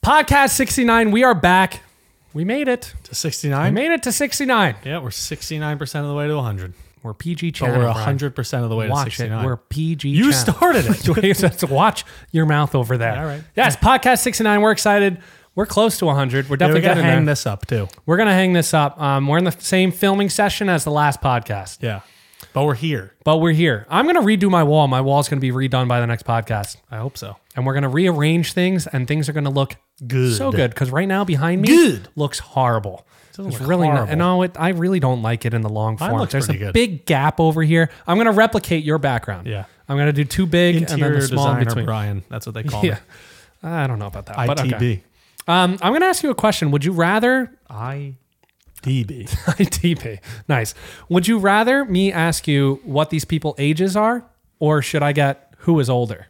Podcast 69. We are back. We made it. To 69? We made it to 69. Yeah, we're 69% of the way to 100. We're PG But channel. we're Brian. 100% of the way to Watch 69. it. We're PG You channel. started it. Just watch your mouth over there. All right. Yes, podcast 69. We're excited. We're close to 100. We're Yeah, definitely we got to getting hang there. this up, too. We're going to hang this up. We're in the same filming session as the last podcast, Yeah. But we're here. but we're here. I'm going to redo my wall. My wall's going to be redone by the next podcast. I hope so. And we're going to rearrange things, and things are going to look Good. so good. Because right now, behind me, Good. looks horrible. Doesn't It's look really horrible. no. I really don't like it in the long Mine form. looks There's a pretty good. big gap over here. I'm going to replicate your background. Yeah. I'm going to do two big and then Interior the small in designer between. Brian. That's what they call Yeah. me. I don't know about that. But ITB. okay. I'm going to ask you a question. Would you rather IDB. ITP? Nice. Would you rather me ask you what these people ages are, or should I get who is older?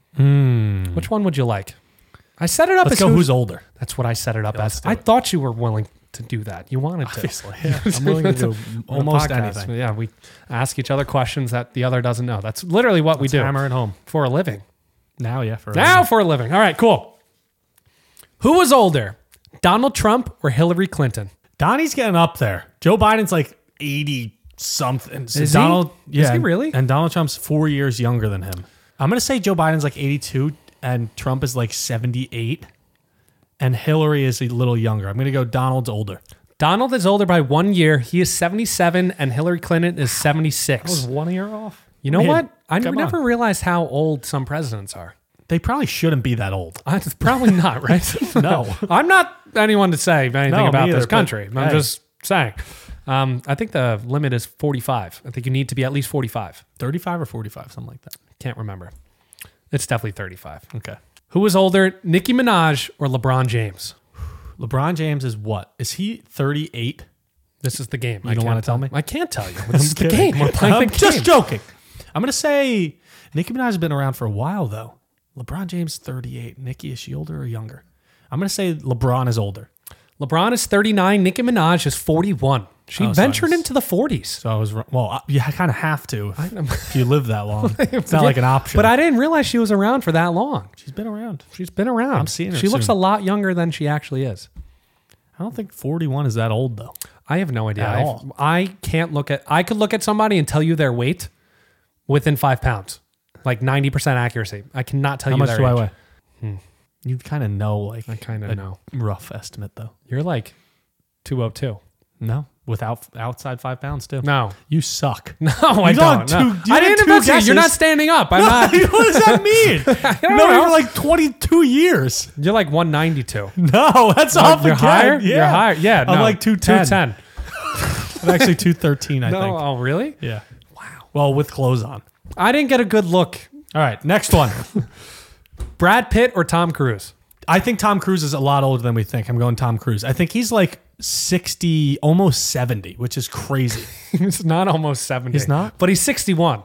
Which one would you like? I set it up Let's as go who's older. That's what I set it up let's as. do I it. thought you were willing to do that. You wanted to. Obviously. Yeah. I'm willing to do almost Podcast. anything. Yeah, we ask each other questions that the other doesn't know. That's literally what we do Hammer at home. for a living. Now, yeah. For Now for a living. All right, cool. Who was older, Donald Trump or Hillary Clinton? Donnie's getting up there. Joe Biden's like 80 something. So Is he? Donald, Is yeah, he really? And Donald Trump's 4 years younger than him. I'm gonna say Joe Biden's like 82 and Trump is like 78, and Hillary is a little younger. I'm gonna go Donald's older. Donald is older by 1 year. He is 77, and Hillary Clinton is 76. 1 year off. You know Man, what? I come never on. realized how old some presidents are. They probably shouldn't be that old. It's probably not, right? No. I'm not anyone to say anything No, me about either, this but country. I'm hey. just saying. I think the limit is 45. I think you need to be at least 45. 35 or 45, something like that. Can't remember. It's definitely 35. Okay. Who was older, Nicki Minaj or LeBron James? LeBron James is what? Is he 38? This is the game. You don't wanna tell me? I can't tell you. This is the kidding. game. We're playing I'm the game. just joking. I'm gonna say Nicki Minaj has been around for a while though. LeBron James 38. Nicki, is she older or younger? I'm gonna say LeBron is older. LeBron is 39. Nicki Minaj is 41. She Oh, so ventured I was- into the 40s. So I was wrong. Well, you kind of have to if you live that long. It's not like an option. But I didn't realize she was around for that long. She's been around. She's been around. I'm seeing her She looks a soon. lot younger than she actually is. I don't think 41 is that old though. I have no idea. At all. I can't look at. I could look at somebody and tell you their weight within 5 pounds, like 90% accuracy. I cannot tell How you much their do I age. weigh? You kind of know, like I kind of a know. rough estimate though. You're like 202. No, without outside 5 pounds too. No, You suck. no, I got don't. No. two- you I had didn't two investigate. You're not guesses. standing up. I'm not. what does that mean? You've don't known me know. for like 22 years. You're like 192. No, that's off You're again. higher. Yeah. You're higher. Yeah, I'm no, like 210. 210. I'm actually 213, I No, think. oh really? Yeah. Wow. Well, with clothes on. I didn't get a good look. All right, next one. Brad Pitt or Tom Cruise? I think Tom Cruise is a lot older than we think. I'm going Tom Cruise. I think he's like 60, almost 70, which is crazy. He's not almost 70. He's not? But he's 61.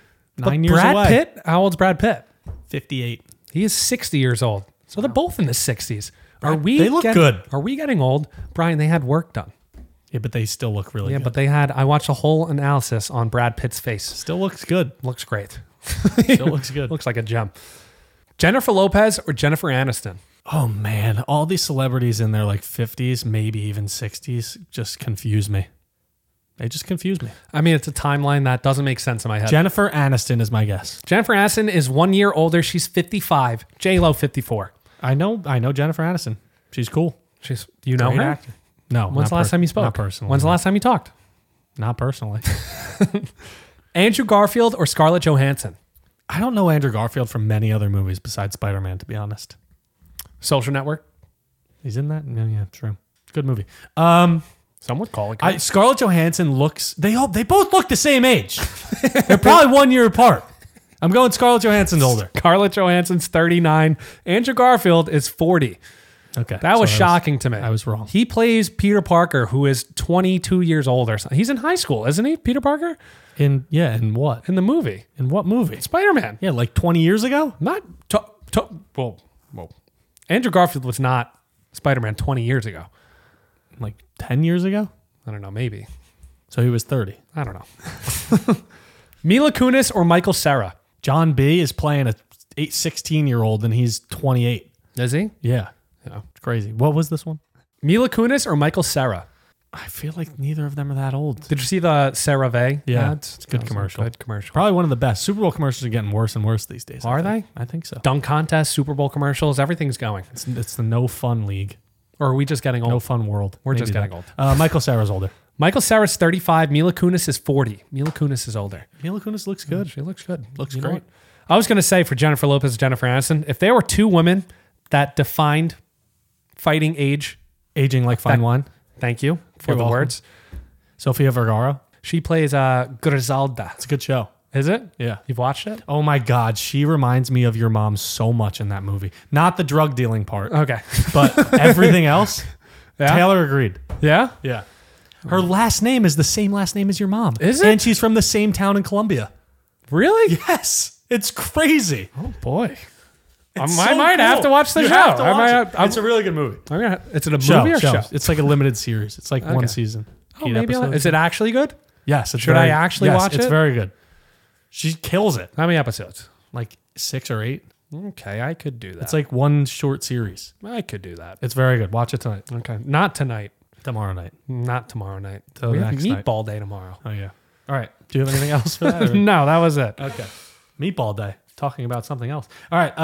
9 years Brad away. Pitt? How old's Brad Pitt? 58. He is 60 years old. So they're both in the 60s. Are we They look getting- good. Are we getting old? Brian, they had work done. Yeah, but they still look really Yeah, good. but they had, I watched a whole analysis on Brad Pitt's face. Still looks good. Looks great. Still looks good. Looks like a gem. Jennifer Lopez or Jennifer Aniston? Oh man, all these celebrities in their like 50s, maybe even 60s, just confuse me. They just confuse me. I mean, it's a timeline that doesn't make sense in my head. Jennifer Aniston is my guess. Jennifer Aniston is 1 year older. She's 55. J-Lo, 54. I know Jennifer Aniston. She's cool. Do you know Great her? actor. No. When's the last time you spoke? Not personally. When's the last time you talked? Not personally. Andrew Garfield or Scarlett Johansson? I don't know Andrew Garfield from many other movies besides Spider-Man, to be honest. Social Network? He's in that? Yeah, true. Good movie. Some would call it. Scarlett Johansson looks, they both look the same age. They're probably 1 year apart. I'm going Scarlett Johansson's older. Scarlett Johansson's 39. Andrew Garfield is 40. Okay. That was so shocking to me. I was wrong. He plays Peter Parker, who is 22 years old or something. He's in high school, isn't he, Peter Parker? In what? In the movie. In what movie? Spider-Man. Yeah, like 20 years ago? Not... Whoa. Andrew Garfield was not Spider-Man 20 years ago. Like 10 years ago? I don't know, maybe. So he was 30. I don't know. Mila Kunis or Michael Cera? John B is playing a 16-year-old and he's 28. Is he? Yeah. Yeah. It's crazy. What was this one? Mila Kunis or Michael Cera? I feel like neither of them are that old. Did you see the CeraVe Yeah, ads? it's a good That was commercial. Good commercial. Probably one of the best. Super Bowl commercials are getting worse and worse these days. Are they? I think so. Dunk contest, Super Bowl commercials, everything's going. It's the no fun league. Or are we just getting old? No fun world. We're just Maybe getting that. Michael Cera's older. Michael Cera's 35. Mila Kunis is 40. Mila Kunis is older. Mila Kunis looks good. She looks good. Looks You know great. what? I was going to say for Jennifer Lopez and Jennifer Aniston, if there were two women that defined fighting age, Aging like fine wine. thank you for You're the welcome. words. Sofia Vergara. She plays Griselda. It's a good show. Is it? Yeah. You've watched it? Oh my God, she reminds me of your mom so much in that movie. Not the drug dealing part, Okay. but everything else. Yeah? Taylor agreed. Yeah? Yeah. Her last name is the same last name as your mom. Is it? And she's from the same town in Colombia. Really? Yes. It's crazy. Oh, boy. It's I so might have cool. to watch the You show. have to I watch might- it. It's a really good movie. Is it a movie or show? It's like a limited series. It's like one Okay. season. Oh, 8 maybe episodes. is it actually good? Yes. It's Should I actually watch It's it? very good. She kills it. How many episodes? Like 6 or 8. Okay, I could do that. It's like one short series. I could do that. It's very good. Watch it tonight. Okay, not tonight. Tomorrow night. Not tomorrow night. Till We have next night. meatball day tomorrow. Oh, yeah. All right. Do you have anything else for that? or- No, that was it. Okay. Meatball day. Talking about something else. All right.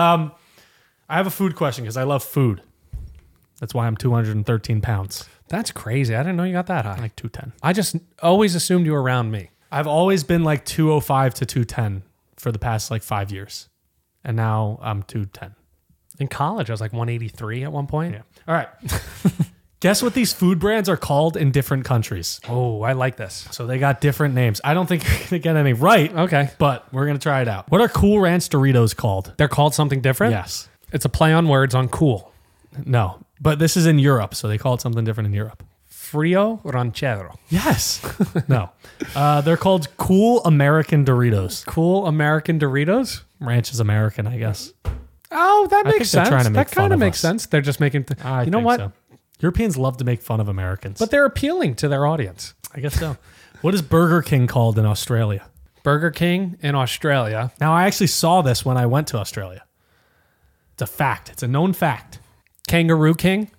I have a food question because I love food. That's why I'm 213 pounds. That's crazy. I didn't know you got that high. Like 210. I just always assumed you were around me. I've always been like 205 to 210 for the past like 5 years. And now I'm 210. In college, I was like 183 at one point. Yeah. All right. Guess what these food brands are called in different countries. Oh, I like this. So they got different names. I don't think you're going to get any right, Okay. but we're going to try it out. What are Cool Ranch Doritos called? They're called something different? Yes. It's a play on words on cool. No, but this is in Europe, so they call it something different in Europe. Frio Ranchero. Yes. No. They're called Cool American Doritos. Cool American Doritos? Ranch is American, I guess. Oh, that I makes think they're sense. trying to make That fun kind of of makes us. sense. They're just making... I you know think what? so. Europeans love to make fun of Americans. But they're appealing to their audience. I guess so. What is Burger King called in Australia? Burger King in Australia. Now, I actually saw this when I went to Australia. It's a fact. It's a known fact. Kangaroo King?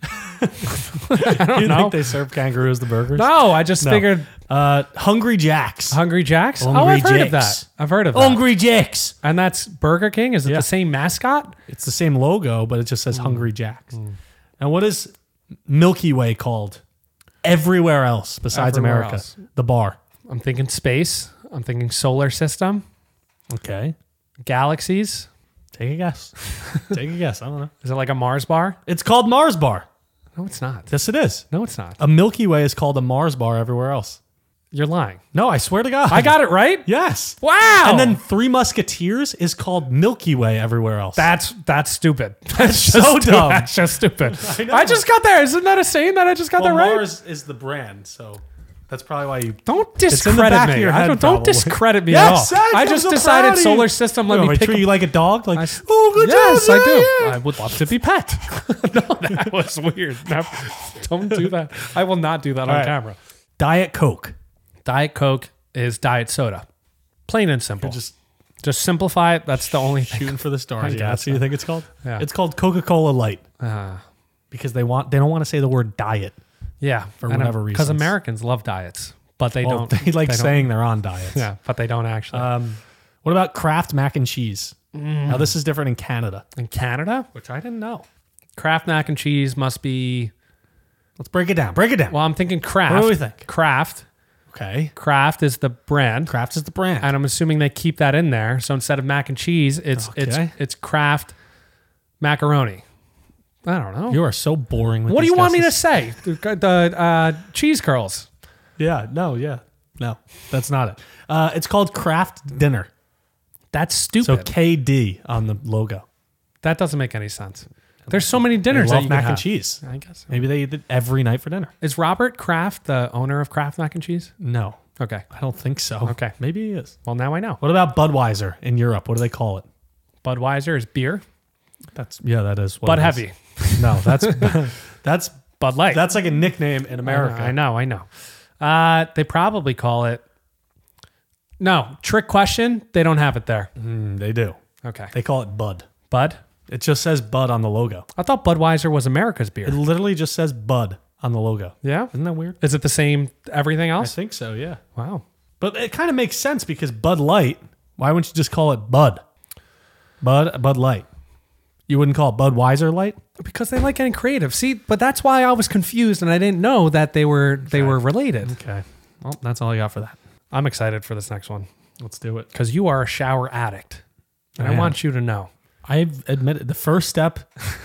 I don't You know. think they serve kangaroos the burgers? No, I just No. figured Hungry Jacks. Hungry Jacks. Hungry Oh, I've heard of Jacks. that. I've heard of that. Hungry Jacks. And that's Burger King? Is it Yeah. the same mascot? It's the same logo, but it just says Hungry Jacks. And what is Milky Way called everywhere else besides Everywhere America? else. The bar. I'm thinking space. I'm thinking solar system. Okay. Galaxies. Take a guess. Take a guess. I don't know. Is it like a Mars bar? It's called Mars Bar. No, it's not. Yes, it is. No, it's not. A Milky Way is called a Mars Bar everywhere else. You're lying. No, I swear to God. I got it right? Yes. Wow. And then Three Musketeers is called Milky Way everywhere else. That's stupid. That's so dumb. That's just stupid. know. I just got there. Isn't that a saying that I just got well, that right? Mars is the brand, so that's probably why you. Don't in the discredit back of me. your I head, don't probably. discredit me Yes, at all. I I'm just so proud decided of you. solar system. Let Wait, me pick. treat you like a dog. Like, I- oh, good Yes, job. I do. yeah. I would love to be pet. No, that was weird. No, don't do that. I will not do that on right. camera. Diet Coke. Diet Coke is diet soda. Plain and simple. Just Just simplify it. That's the only thing. shooting for the stars. I Yeah, guess that's what you think it's called. Yeah. It's called Coca-Cola Light Uh, because they don't want to say the word diet. yeah, For whatever Because reasons. Americans love diets, but they Well, don't. they like don't- saying they're on diets. Yeah, but they don't actually. What about Kraft mac and cheese? Now this is different in Canada, In Canada, which I didn't know. Kraft mac and cheese must be. Let's break it down. Break it down. Well, I'm thinking Kraft. What do we think? Kraft. Okay. Kraft is the brand. Kraft is the brand. And I'm assuming they keep that in there. So instead of mac and cheese, Okay. it's Kraft macaroni. I don't know. You are so boring. With What do these you want me to guesses. say? The cheese curls. Yeah. No. That's not it. It's called Kraft Dinner. That's So stupid. KD on the logo. That doesn't make any sense. There's so many They dinners that love you mac can and have. cheese. I guess. Maybe they eat it every night for dinner. Is Robert Kraft the owner of Kraft mac and cheese? No, Okay. I don't think so. Okay. Maybe he is. Well, now I know. What about Budweiser in Europe? What do they call it? Budweiser is beer. That is what Bud it is. Heavy. No, that's Bud Light. that's like a nickname in America. I know. They probably call it. No, trick question. They don't have it there. They do. Okay. They call it Bud. Bud? It just says Bud on the logo. I thought Budweiser was America's beer. It literally just says Bud on the logo. Yeah? Isn't that weird? Is it the same everything I else? think so, yeah. Wow. But it kind of makes sense because Bud Light, why wouldn't you just call it Bud? Bud Light. You wouldn't call it Budweiser Light? Because they like getting creative. See, but that's why I was confused and I didn't know that they were related. Okay. Well, that's all I got for that. I'm excited for this next one Let's do it. because you are a shower addict. And I am. want you to know. I've admitted the first step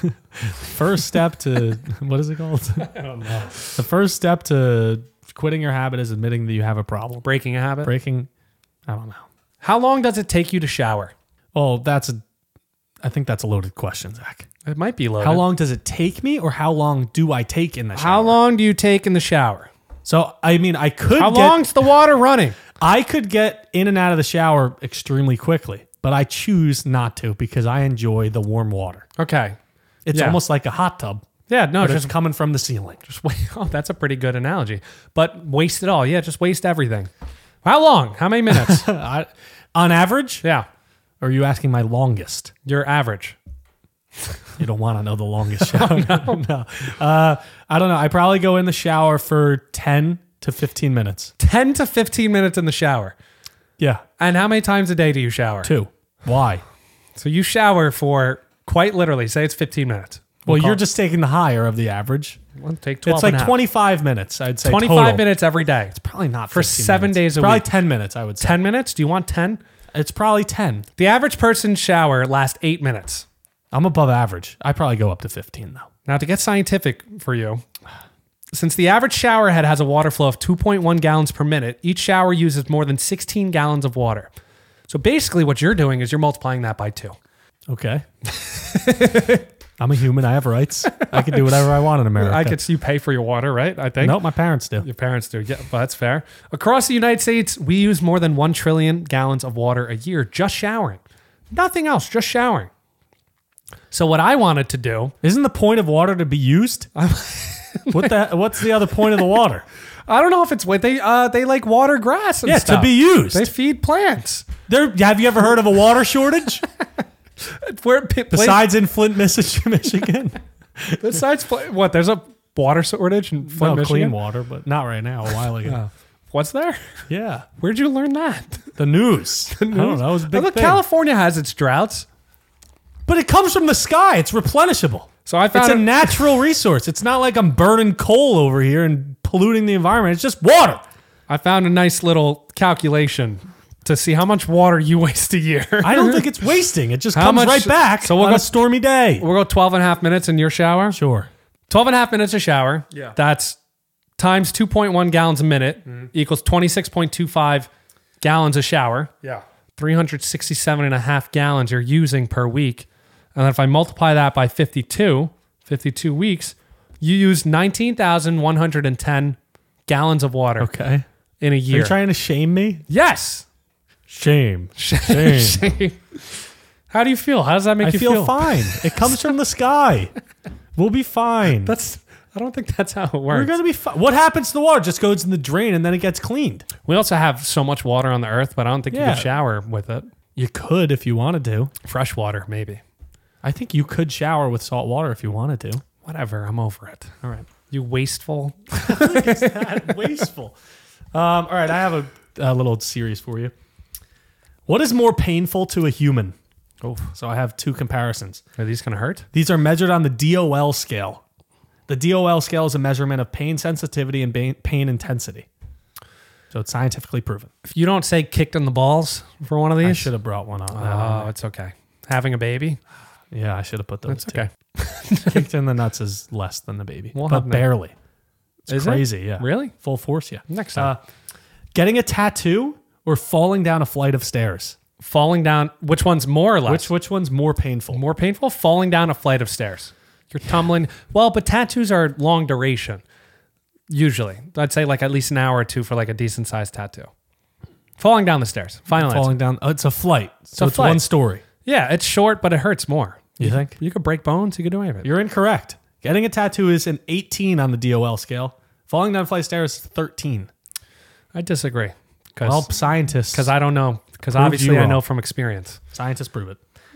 to, what is it called? I don't know. The first step to quitting your habit is admitting that you have a problem. Breaking a habit. Breaking, I don't know. How long does it take you to shower? Well, I think that's a loaded question, Zach. It might be loaded. How long does it take me or how long do I take in the shower? How long do you take in the shower? So, I mean, How long's the water running? I could get in and out of the shower extremely quickly, but I choose not to because I enjoy the warm water. Okay. It's Yeah. almost like a hot tub, Yeah, no, but just it's coming from the ceiling. wait. Oh, that's a pretty good analogy. But waste it all. Yeah, just waste everything. How long? How many minutes? On average, Yeah, or are you asking my longest? your average. You don't want to know the longest shower. No. I don't know. I probably go in the shower for 10 to 15 minutes. 10 to 15 minutes in the shower. Yeah, And how many times a day do you shower? 2. Why? So you shower for quite literally, say it's 15 minutes. Well, call you're it- just taking the higher of the average. We'll take 12 It's like and a half. 25 minutes, I'd say. 25 total. minutes every day. Probably not For 15 7 minutes. days a Probably week. 10 minutes, I would say. 10 minutes? Do you want 10? It's probably 10. The average person's shower lasts 8 minutes. I'm above average. I probably go up to 15 though. Now, to get scientific for you, since the average shower head has a water flow of 2.1 gallons per minute, each shower uses more than 16 gallons of water. So basically what you're doing is you're multiplying that by 2. Okay. I'm a human. I have rights. I can do whatever I want in America. I could see you pay for your water, right? I think. Nope, my parents do. Your parents do. Yeah, well, that's fair. Across the United States, we use more than 1 trillion gallons of water a year just showering. Nothing else, just showering. So what I wanted to do, Isn't the point of water to be used? What's the other point of the water? I don't know if it's what they like water grass and Yeah, stuff. to be used. They feed plants. Have you ever heard of a water shortage? Besides in Flint, Michigan? What? There's a water shortage in Flint, No, Michigan? clean water, but not right now. A while ago. What's there? Yeah. Where'd you learn that? The news. I don't know. It was a big Look, thing. California has its droughts. But it comes from the sky. It's replenishable. So I It's found a natural resource. It's not like I'm burning coal over here and polluting the environment. It's just water. I found a nice little calculation to see how much water you waste a year. I don't think it's wasting. It just How comes much- right back so we'll on go- a stormy day. We'll go 12 and a half minutes in your shower. Sure. 12 and a half minutes a shower. Yeah. That's times 2.1 gallons a minute equals 26.25 gallons a shower. Yeah. 367 and a half gallons you're using per week. And then if I multiply that by 52 weeks, you use 19,110 gallons of water Okay. in a Are year. you trying to shame me? Yes. Shame. Shame. How do you feel? How does that make I you feel fine. It comes from the sky. We'll be fine. I don't think that's how it We're works. going to be fine. What happens to the water? It just goes in the drain and then it gets cleaned. We also have so much water on the earth, but I don't think you Yeah. could shower with it. You could if you wanted to. Fresh water, maybe. I think you could shower with salt water if you wanted to. Whatever. I'm over it. All right. You wasteful. Wasteful. All right, I have a little series for you. What is more painful to a human? Oh, so I have 2 comparisons. Are these going to hurt? These are measured on the DOL scale. The DOL scale is a measurement of pain sensitivity and pain intensity. So it's scientifically proven. If you don't say kicked in the balls for one of these, I should have brought one on. oh, it's okay. Having a baby, Yeah, I should have put those that's two. okay. Kicked in the nuts is less than the baby, We'll but have that. barely. It's Is it? crazy, yeah. Really? Full force, yeah. Next time. Getting a tattoo or falling down a flight of stairs? Falling down, which one's more or less? Which one's more painful? More painful? Falling down a flight of stairs. You're tumbling. Well, but tattoos are long duration. Usually. I'd say like at least an hour or 2 for like a decent sized tattoo. Falling down the stairs. Final answer. Falling down. Oh, it's a flight. So a it's flight. one story. Yeah, it's short, but it hurts more. You think? You could break bones. You could do anything. You're incorrect. Getting a tattoo is an 18 on the DOL scale. Falling down a flight of stairs is 13. I disagree. Well, scientists. Because I don't know. Because Proved obviously you I wrong. know from experience. Scientists prove it.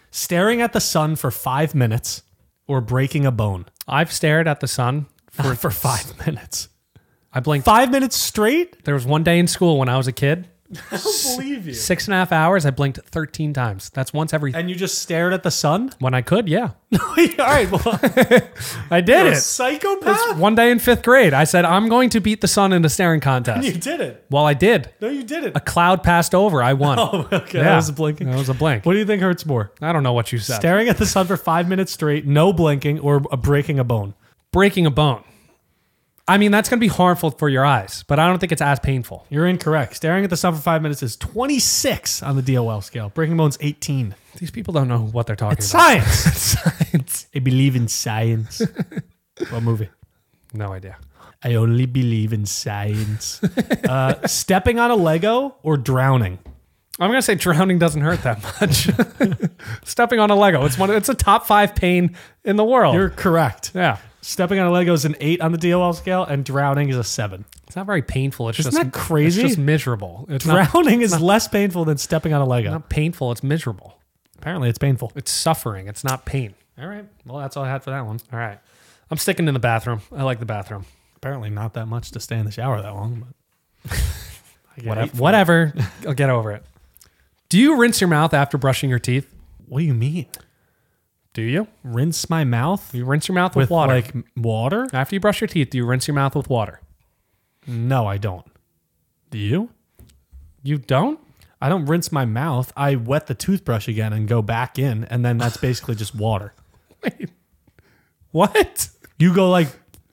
Staring at the sun for 5 minutes or breaking a bone I've stared at the sun. for 5 minutes. I blinked. 5 minutes straight? There was one day in school when I was a kid. I don't believe you. 6.5 hours. I blinked 13 times. That's once every. And you just stared at the sun? When I could, yeah. All right, well, I did you're a it. psychopath. One day in 5th grade, I said, I'm going to beat the sun in a staring contest. You did it. Well, I did. No, you didn't. A cloud passed over. I won. Oh, okay. Yeah. That was a blinking. That was a blink. What do you think hurts more? I don't know what you said. Staring at the sun for 5 minutes straight, no blinking, or breaking a bone? Breaking a bone. I mean, that's going to be harmful for your eyes, but I don't think it's as painful. You're incorrect. Staring at the sun for 5 minutes is 26 on the DOL scale. Breaking bone's 18. These people don't know what they're talking It's about. science. Science. I believe in science. What movie? No idea. I only believe in science. Stepping on a Lego or drowning? I'm going to say drowning doesn't hurt that much. Stepping on a Lego. It's a top 5 pain in the world. You're correct. yeah. Stepping on a Lego is an 8 on the DOL scale, and drowning is a 7. It's not very painful. It's Isn't just that crazy? It's just miserable. It's not Drowning is less painful than stepping on a Lego. painful. It's miserable. Apparently, it's painful. It's suffering. It's not pain. All right. Well, that's all I had for that one. All right. I'm sticking in the bathroom. I like the bathroom. Apparently, not that much to stay in the shower that long. But I get hate for it. Whatever. I'll get over it. Do you rinse your mouth after brushing your teeth? What do you mean? Do you? Rinse my mouth You rinse your mouth with water. like water? After you brush your teeth, do you rinse your mouth with water? No, I don't. Do you? You don't? I don't rinse my mouth. I wet the toothbrush again and go back in, and then that's basically just water. Wait. What? You go like,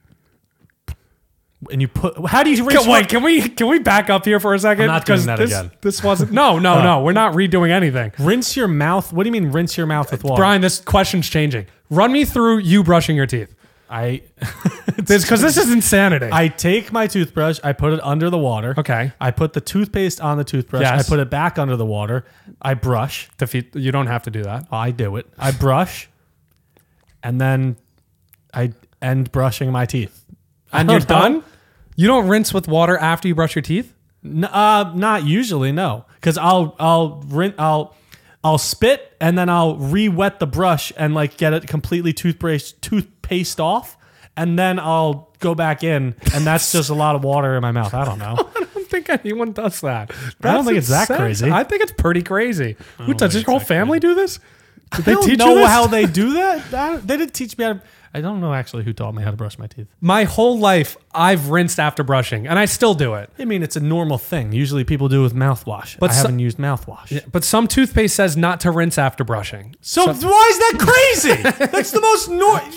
and you put. How do you rinse? Wait, can we back up here for a second? I'm not doing 'Cause that this, again. This wasn't. No. We're not redoing anything. Rinse your mouth. What do you mean rinse your mouth with water? Brian, this question's changing. Run me through you brushing your teeth. Because this is insanity. I take my toothbrush, I put it under the water. Okay. I put the toothpaste on the toothbrush. Yes. I put it back under the water. I brush. You don't have to do that. I do it. I brush, and then I end brushing my teeth. And you're done? You don't rinse with water after you brush your teeth? Not usually, no. Because I'll spit and then I'll re-wet the brush and like get it completely toothpaste off, and then I'll go back in, and that's just a lot of water in my mouth. I don't know. I don't think anyone does that. I don't think it's that crazy. I think it's pretty crazy. Who does your whole family do this? Did they I don't teach know you this? how they do that. They didn't teach me how to. I don't know actually who taught me how to brush my teeth. My whole life, I've rinsed after brushing, and I still do it. I mean, it's a normal thing. Usually people do it with mouthwash. But I haven't used mouthwash. But some toothpaste says not to rinse after brushing. So why is that crazy? That's the most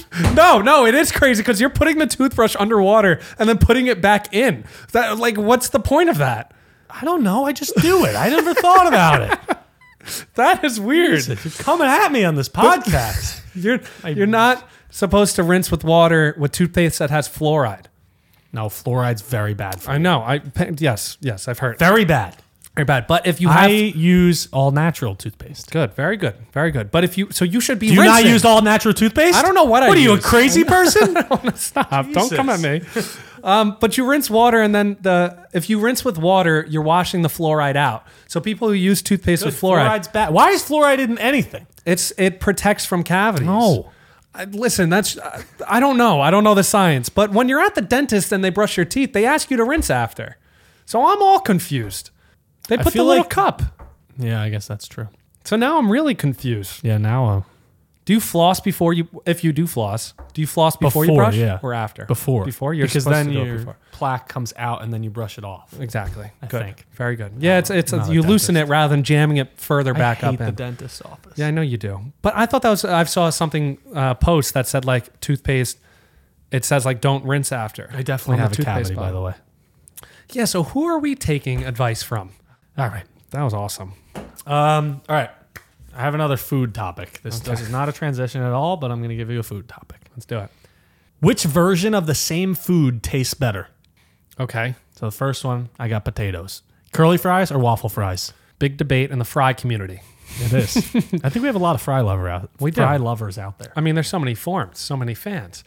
No, it is crazy because you're putting the toothbrush underwater and then putting it back in. What's the point of that? I don't know. I just do it. I never thought about it. That is weird. You're coming at me on this podcast. You're not supposed to rinse with water with toothpaste that has fluoride. No, fluoride's very bad for I you. know. Yes, I've heard. Very bad. Very bad. But if you I have use all natural toothpaste. good, very good. But if you you should be Do you rinsing. not use all natural toothpaste? I don't know what I What are you, a use. crazy person? Stop. Don't come at me. But you rinse water, and then if you rinse with water, you're washing the fluoride out. So people who use toothpaste with fluoride, Fluoride's bad. Why is fluoride in anything? it protects from cavities. No. Listen, I don't know. I don't know the science. But when you're at the dentist and they brush your teeth, they ask you to rinse after. So I'm all confused. They put the feel little like- cup. Yeah, I guess that's true. So now I'm really confused. Yeah, now Do you floss if you do floss, do you floss before you brush or after? Before. Before? You're because supposed then to do it your before. plaque comes out and then you brush it off. Exactly. I Good. think. Very good. Yeah, it's not a you loosen it dentist. rather than jamming it further back I up hate the in. dentist's office. Yeah, I know you do. But I thought I saw something post that said like toothpaste. It says like don't rinse after. I definitely on have a toothpaste cavity, by bottle. the way. Yeah. So who are we taking advice from? All right. That was awesome. All right. I have another food topic. This is not a transition at all, but I'm going to give you a food topic. Let's do it. Which version of the same food tastes better? Okay. So the first one, I got potatoes. Curly fries or waffle fries? Big debate in the fry community. It is. I think we have a lot of fry lovers out there. I mean, there's so many forms, so many fans.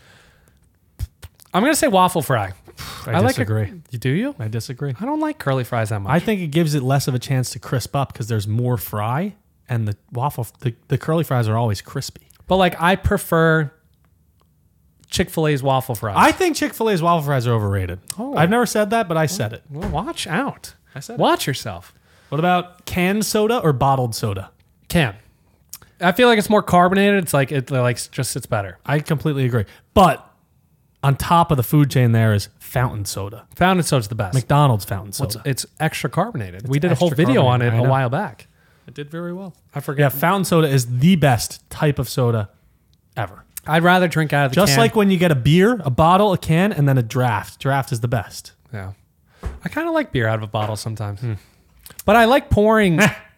I'm gonna say waffle fry. I disagree. You do you? I disagree. I don't like curly fries that much. I think it gives it less of a chance to crisp up because there's more fry. and the curly fries are always crispy. But like I prefer Chick-fil-A's waffle fries. I think Chick-fil-A's waffle fries are overrated. Oh. I've never said that, but I said it. Well, watch out. I said it. Watch yourself. What about canned soda or bottled soda? Can. I feel like it's more carbonated. It's like it like just sits better. I completely agree. But on top of the food chain there is fountain soda. Fountain soda's the best. McDonald's fountain soda. It's extra carbonated. We did a whole extra video on it carbonated, I a know. while back. It did very well. I Yeah, forget. fountain soda is the best type of soda ever. I'd rather drink out of the Just can. like when you get a beer, a bottle, a can, and then a draft. Draft is the best. Yeah. I kind of like beer out of a bottle sometimes. But I like pouring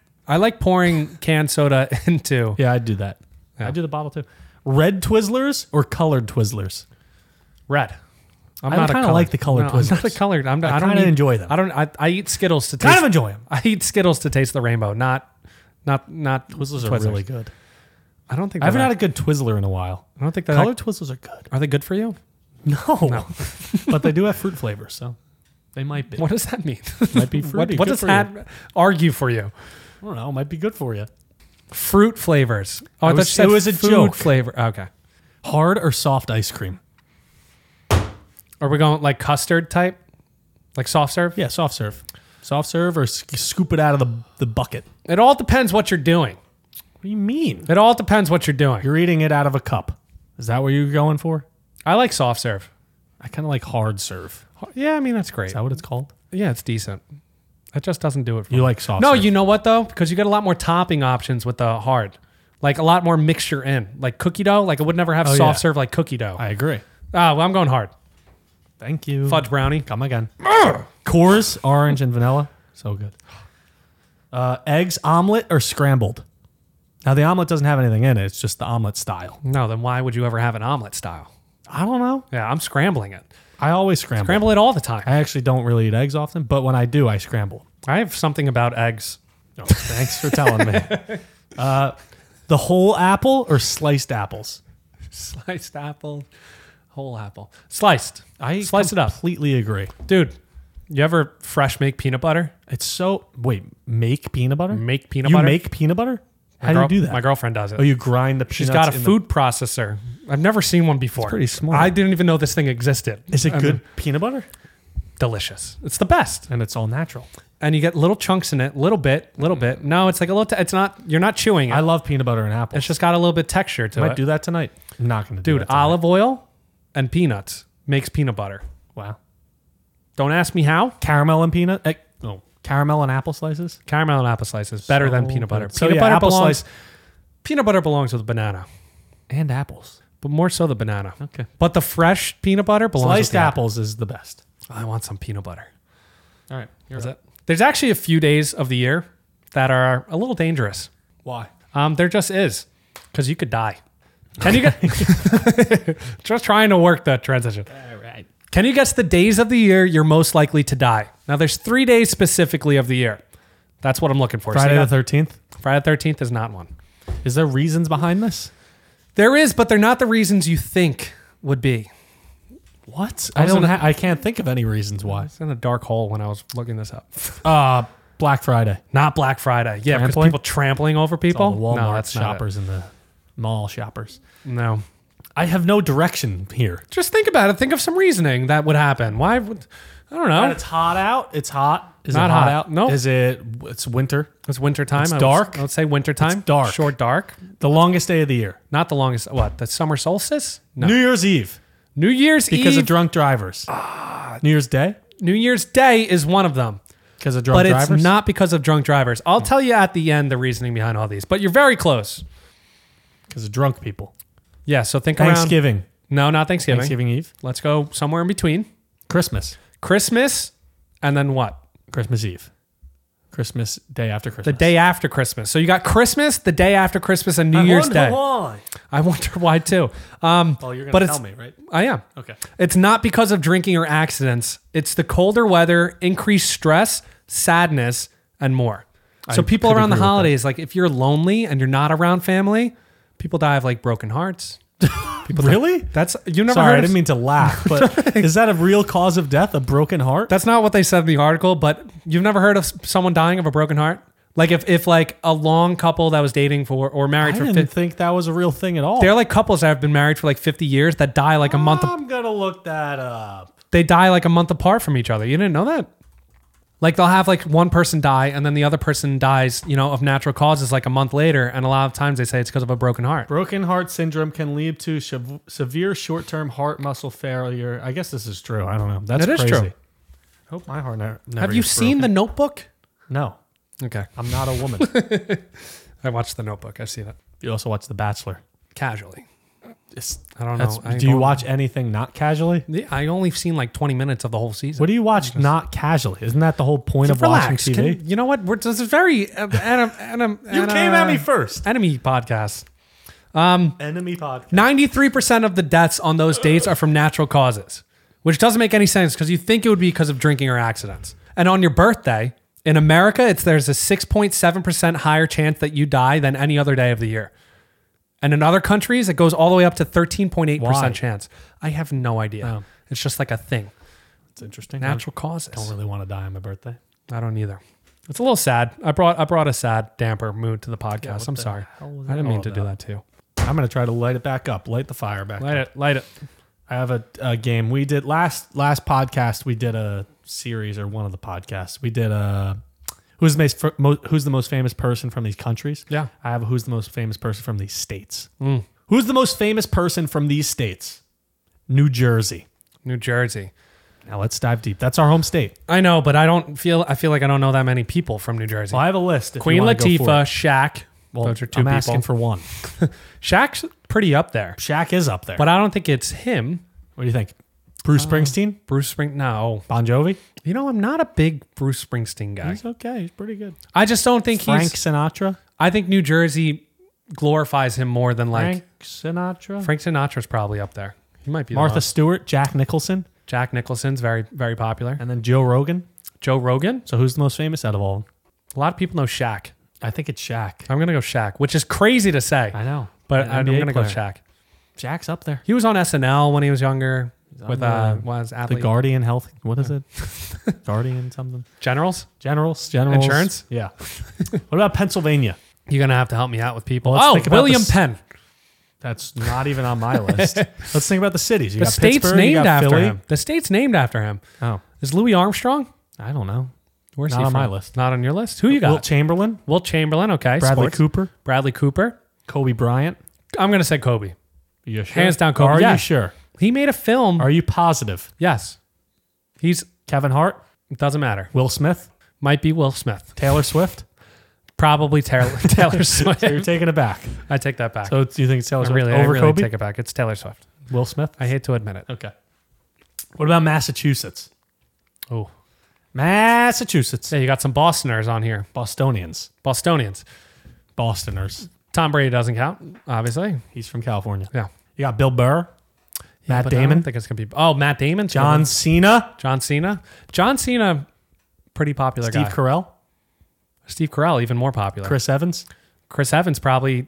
canned soda into. Yeah, I'd do that. Yeah. I do the bottle too. Red Twizzlers or colored Twizzlers? Red. I not a kinda colored- like the colored No, I'm not a Twizzlers. colored. I don't kinda eat- enjoy them. I eat Skittles to taste. Kind of enjoy them. I eat Skittles to taste the rainbow, not Twizzlers are really good. I don't think I haven't they're had a good Twizzler in a while. I don't think they're Colored Twizzlers are good. Are they good for you? No. But they do have fruit flavor, so they might be. What does that mean? Might be what fruity. what Good does for that argue for you? I don't know. Might be good for you. Fruit flavors. Oh, I thought you was- said it was a food joke. flavor. Okay. Hard or soft ice cream? Are we going like custard type? Like soft serve? Yeah, soft serve. Soft serve or scoop it out of the bucket. It all depends what you're doing. What do you mean? It all depends what you're doing. You're eating it out of a cup. Is that what you're going for? I like soft serve. I kind of like hard serve. Yeah, I mean that's great. Is that what it's called? Yeah, it's decent. It just doesn't do it for You me. like soft No, serve? you know what though? Because you get a lot more topping options with the hard. Like a lot more mixture in. Like cookie dough. Like I would never have Oh, soft yeah. serve like cookie dough. I agree. Well, I'm going hard. Thank you. Fudge brownie. Come again. Coors, orange and vanilla. So good. Eggs, omelet or scrambled? Now, the omelet doesn't have anything in it. It's just the omelet style. No, then why would you ever have an omelet style? I don't know. Yeah, I'm scrambling it. I always scramble. Scramble it all the time. I actually don't really eat eggs often, but when I do, I scramble. I have something about eggs. Oh, thanks for telling me. The whole apple or sliced apples? Sliced apple, whole apple. Sliced. I Slice it up. completely agree. Dude, you ever fresh make peanut butter? It's so... Wait, make peanut butter? Make peanut you butter? make peanut butter? How do you do that? My girlfriend does it. Oh, you grind the peanuts She's got a in the- food processor. I've never seen one before. pretty smart. I didn't even know this thing existed. Is it I good mean, peanut butter? delicious. It's the best. And it's all natural. And you get little chunks in it, little bit. No, it's like a little. It's not. You're not chewing it. I love peanut butter and apples. It's just got a little bit texture to I might it. do that tonight. I'm not going to do Dude, that tonight. olive oil and peanuts makes peanut butter. Wow. Don't ask me how. Caramel and peanut? Caramel and apple slices? Caramel and apple slices better than So peanut butter. good. So Peanut yeah, butter apple belongs. slice Peanut butter belongs with banana, and apples. but more so the banana. Okay. But the fresh peanut butter belongs with Sliced the apple. apples is the best. I want some peanut butter. All right. Is it? There's actually a few days of the year that are a little dangerous. Why? There just is, because you could die. Can you get? Just trying to work that transition. All right. Can you guess the days of the year you're most likely to die? Now, there's 3 days specifically of the year. That's what I'm looking for. Friday So the 13th? Friday the 13th is not one. Is there reasons behind this? There is, but they're not the reasons you think would be. What? I was in a- I can't think of any reasons why. It's in a dark hole when I was looking this up. Black Friday. Not Black Friday. Yeah, because Trampling? people trampling over people. All the Walmart No, that's not it. shoppers and the mall shoppers. No. I have no direction here. Just think about it. Think of some reasoning that would happen. Why would... I don't know. And it's hot out. It's hot. Is Not it hot hot. out? Nope. Is it? It's winter. It's wintertime. It's I would- dark. I would say wintertime. It's dark. Short dark. The longest day of the year. Not the longest. What? The summer solstice? No. New Year's Eve. New Year's Because Eve. of drunk drivers. New Year's Day. New Year's Day is one of them. Because of drunk But drivers. it's not because of drunk drivers. I'll tell you at the end the reasoning behind all these. But you're very close. Because of drunk people. Yeah, so think around. Thanksgiving. No, not Thanksgiving. Thanksgiving Eve. Let's go somewhere in between. Christmas. Christmas, and then what? Christmas Eve. Christmas day after Christmas. The day after Christmas. So you got Christmas, the day after Christmas, and New Year's Day. Why. I wonder why too. Oh, you're but going to it's- tell me, right? I am. Okay. It's not because of drinking or accidents. It's the colder weather, increased stress, sadness, and more. So I people could around the agree with that. holidays, like if you're lonely and you're not around family, people die of like broken hearts. Really? That's you've never Sorry, I heard. didn't mean to laugh, but is that a real cause of death? A broken heart? That's not what they said in the article, but you've never heard of someone dying of a broken heart. Like if like a long couple that was dating for or married I for didn't 50, think that was a real thing at all. they're like couples that have been married for like 50 years that die like a month. I'm gonna look that up. They die like a month apart from each other. You didn't know that? Like they'll have like one person die and then the other person dies, of natural causes like a month later. And a lot of times they say it's because of a broken heart. Broken heart syndrome can lead to severe short-term heart muscle failure. I guess this is true. I don't know. That's It is crazy. true. Hope my heart never Have you gets seen The broken. Notebook? No, Okay. I'm not a woman. I watched The Notebook. I've seen it You also watch The Bachelor. casually. It's, I don't know. do you watch anything not casually? Yeah, I only seen like 20 minutes of the whole season. What do you watch not casually? Isn't that the whole point of watching TV? You know what? This is very You came at me first. enemy podcast. Enemy podcast. 93% of the deaths on those dates are from natural causes, which doesn't make any sense because you think it would be because of drinking or accidents. And on your birthday, in America, there's a 6.7% higher chance that you die than any other day of the year. And in other countries, it goes all the way up to 13.8% Why? chance. I have no idea. Oh. It's just like a thing. It's interesting. Natural causes. I don't really want to die on my birthday. I don't either. It's a little sad. I brought a sad, damper mood to the podcast. I'm sorry. I didn't mean to do that to you. I'm going to try to light it back up. Light the fire back up. Light it. I have a game. We did last podcast. We did a series or one of the podcasts. We did a who's the most famous person from these countries. Yeah. I have a who's the most famous person from these states. Mm. Who's the most famous person from these states? New Jersey. New Jersey. Now let's dive deep. That's our home state. I know, but I feel like I don't know that many people from New Jersey. Well, I have a list. If Queen you wanna go for Latifah, it. Shaq. Well, Those are two I'm people. asking for one. Shaq's pretty up there, Shaq is up there. but I don't think it's him. What do you think? Bruce Springsteen? Bruce Springsteen. No. Bon Jovi? I'm not a big Bruce Springsteen guy. He's okay. He's pretty good. I just don't think Frank Sinatra? I think New Jersey glorifies him more than like Frank Sinatra? Frank Sinatra's probably up there. He might be the Martha most. Stewart? Jack Nicholson? Jack Nicholson's very, very popular. And then Joe Rogan? Joe Rogan. So who's the most famous out of all of them? A lot of people know Shaq. I think it's Shaq. I'm going to go Shaq, which is crazy to say, I know. but An I'm NBA going to go player. Shaq. Shaq's up there. He was on SNL when he was younger with on was The athlete Guardian Health. What is it? Guardian something. Generals. Generals. Insurance? Yeah. What about Pennsylvania? You're going to have to help me out with people. Well, let's think about William this- Penn. That's not even on my list. Let's think about the cities. You The got state's Pittsburgh, you named got after Philly. him. The state's named after him. Oh, Is Louis Armstrong? I don't know. Where's Not he on from? my list. Not on your list. Who you got? Wilt Chamberlain, Wilt Chamberlain. Okay. Bradley Sports. Cooper, Bradley Cooper. Kobe Bryant. I'm going to say Kobe. Are you sure? Hands down Kobe. Are Yeah. you sure? He made a film. Are you positive? Yes. He's Kevin Hart, it doesn't matter. Will Smith, Might be Will Smith. Taylor Swift. Probably Taylor Swift. So you're taking it back. I take that back. So do you think it's Taylor I Swift really over Kobe? take it back. It's Taylor Swift. Will Smith. I hate to admit it. Okay. What about Massachusetts? Oh, Massachusetts. yeah, you got some Bostoners on here. Bostonians. Bostonians. Bostoners. Tom Brady doesn't count, obviously. He's from California. Yeah. You got Bill Burr, Matt But I Damon, don't think it's gonna be. Oh, Matt Damon. John Cena, John Cena. John Cena. Pretty popular Steve guy. Carell, Steve Carell, even more popular. Chris Evans, Chris Evans, probably.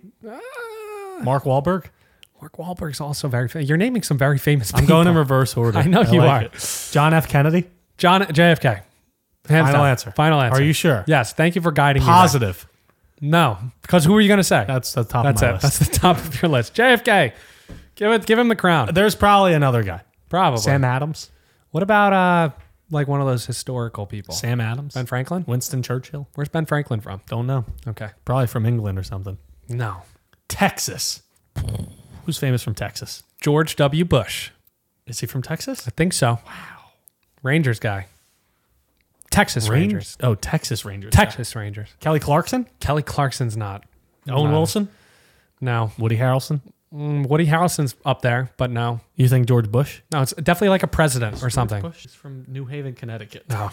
Mark Wahlberg. Mark Wahlberg's also very famous. You're naming some very famous people. I'm going in reverse order. I know you like are. it. John F. Kennedy. John JFK. Hands Final down. answer. Final answer. Are you sure? Yes. Thank you for guiding me. Positive. there. No, because who are you going to say? That's the top That's of it. my list. That's the top of your list. JFK. Give him the crown. There's probably another guy. Probably. Sam Adams. What about like one of those historical people? Sam Adams. Ben Franklin? Winston Churchill. Where's Ben Franklin from? Don't know. Okay. Probably from England or something. No. Texas. Who's famous from Texas? George W. Bush. Is he from Texas? I think so. Wow. Rangers guy. Texas Rangers. Oh, Texas Rangers. Texas Rangers. Kelly Clarkson. Kelly Clarkson's not. Owen No. Wilson. No. Woody Harrelson. Woody Harrelson's up there, but no. You think George Bush? No, it's definitely like a president or something. Bush is from New Haven, Connecticut. No.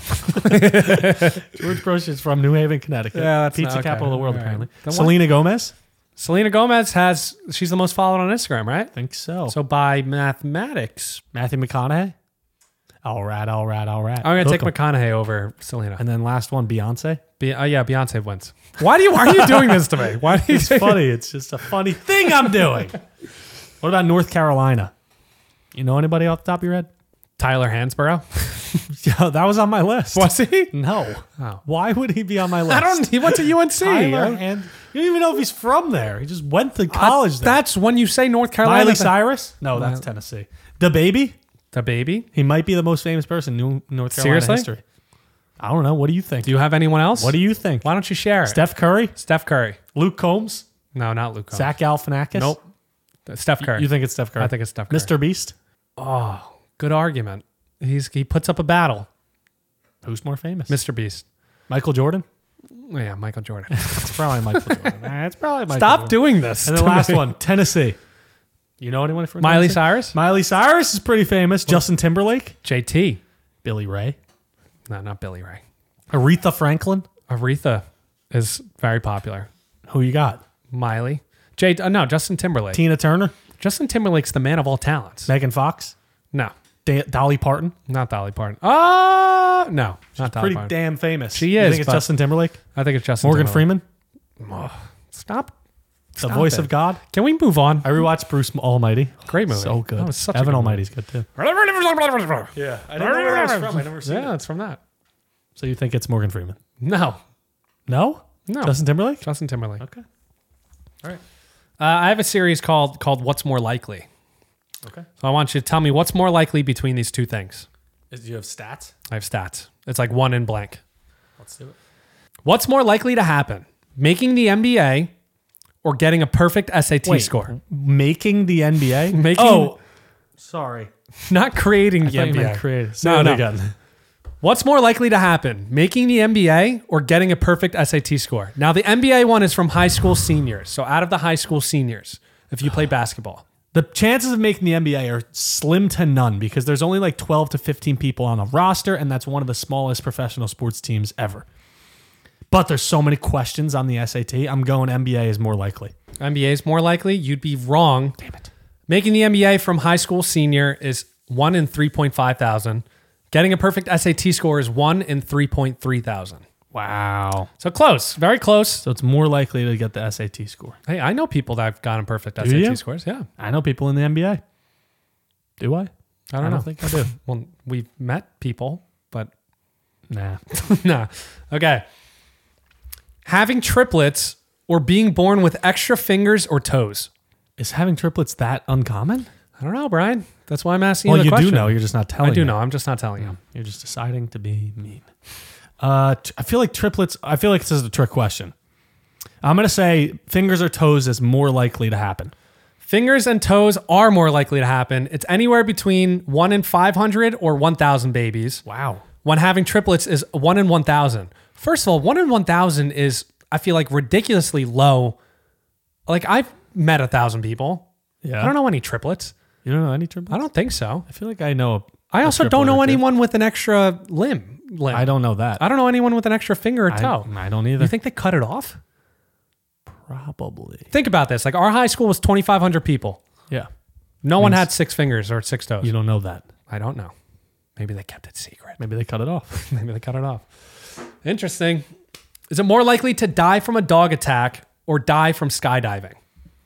George Bush is from New Haven, Connecticut. Yeah, that's Pizza not- okay. capital of the world, All right. apparently. Then what? Selena Gomez. Selena Gomez she's the most followed on Instagram, right? I think so. So by mathematics, Matthew McConaughey. All right. I'm going to Hook take 'em. McConaughey over Selena. And then last one, Beyonce. Yeah, Beyonce wins. Why are you doing this to me? Why do you It's funny. It's just a funny thing I'm doing. What about North Carolina? You know anybody off the top of your head? Tyler Hansborough? Yeah, that was on my list. Was he? No. Oh. Why would he be on my list? I don't. He went to UNC. Tyler and you don't even know if he's from there. He just went to college there. That's when you say North Carolina. Miley Cyrus? No, that's Tennessee. The Baby? The baby. He might be the most famous person in North Carolina Seriously? history. I don't know. What do you think? Do you have anyone else? What do you think? Why don't you share it? Steph Curry? Steph Curry. Luke Combs? No, not Luke Combs. Zach Galifianakis? Nope. Steph Curry. You think it's Steph Curry? I think it's Steph Curry. Mr. Beast? Oh, good argument. He puts up a battle. Who's more famous? Mr. Beast. Michael Jordan? Yeah, Michael Jordan. It's probably Michael Jordan. It's probably Michael Stop Jordan. doing this. And the to last me. one, Tennessee. You know anyone from Miley Tennessee? Cyrus. Miley Cyrus is pretty famous. Justin Timberlake? JT. Billy Ray? No, not Billy Ray. Aretha Franklin? Aretha is very popular. Who you got? Miley. No, Justin Timberlake. Tina Turner? Justin Timberlake's the man of all talents. Megan Fox? No, Dolly Parton? not Dolly Parton. Oh, no, not Dolly Pretty Parton. damn famous. She You is, think it's but- Justin Timberlake? I think it's Justin Morgan Timberlake. Freeman? Stop. The Stop voice it. of God? Can we move on? I rewatched Bruce Almighty. Great movie. So good. That was such a Evan good Almighty's good too. movie. Yeah. I didn't know where it was from. I never seen Yeah, it. it's from that. So you think it's Morgan Freeman? No, No? no. Justin Timberlake? Justin Timberlake. Okay. All right. I have a series called What's More Likely. Okay. So I want you to tell me what's more likely between these two things. Do you have stats? I have stats. It's like one in blank. Let's do it. What's more likely to happen? Making the NBA or getting a perfect SAT score? Making the NBA? Making- Oh, sorry. Not creating I the thought you NBA. meant creative. Say No, that no. again. What's more likely to happen? Making the NBA or getting a perfect SAT score? Now, the NBA one is from high school seniors. So out of the high school seniors, if you play basketball. The chances of making the NBA are slim to none because there's only like 12 to 15 people on a roster, and that's one of the smallest professional sports teams ever. But there's so many questions on the SAT. I'm going NBA is more likely. NBA is more likely. You'd be wrong. Damn it. Making the NBA from high school senior is 1 in 3.5 thousand. Getting a perfect SAT score is 1 in 3.3 thousand. Wow. So close, very close. So it's more likely to get the SAT score. Hey, I know people that have gotten perfect Do you? SAT scores. Yeah, I know people in the NBA. Do I? I don't know. think I do. Well, we've met people, but Nah. nah. Okay. Having triplets or being born with extra fingers or toes? Is having triplets that uncommon? I don't know, Brian. That's why I'm asking Well, you the you question. do know. You're just not telling I do me. know. I'm just not telling you. You're just deciding to be mean. I feel like triplets, I feel like this is a trick question. I'm going to say fingers or toes is more likely to happen. Fingers and toes are more likely to happen. It's anywhere between 1 in 500 or 1,000 babies. Wow. When having triplets is 1 in 1,000. First of all, 1 in 1,000 is, I feel like, ridiculously low. Like, I've met 1,000 people. Yeah. I don't know any triplets. You don't know any triplets? I don't think so. I feel like I know. I also don't know anyone with an extra limb. I don't know that. I don't know anyone with an extra finger or toe. I don't either. You think they cut it off? Probably. Think about this. Like, our high school was 2,500 people. Yeah. No one had 6 fingers or 6 toes. You don't know that. I don't know. Maybe they kept it secret. Maybe they cut it off. Maybe they cut it off. Interesting. Is it more likely to die from a dog attack or die from skydiving?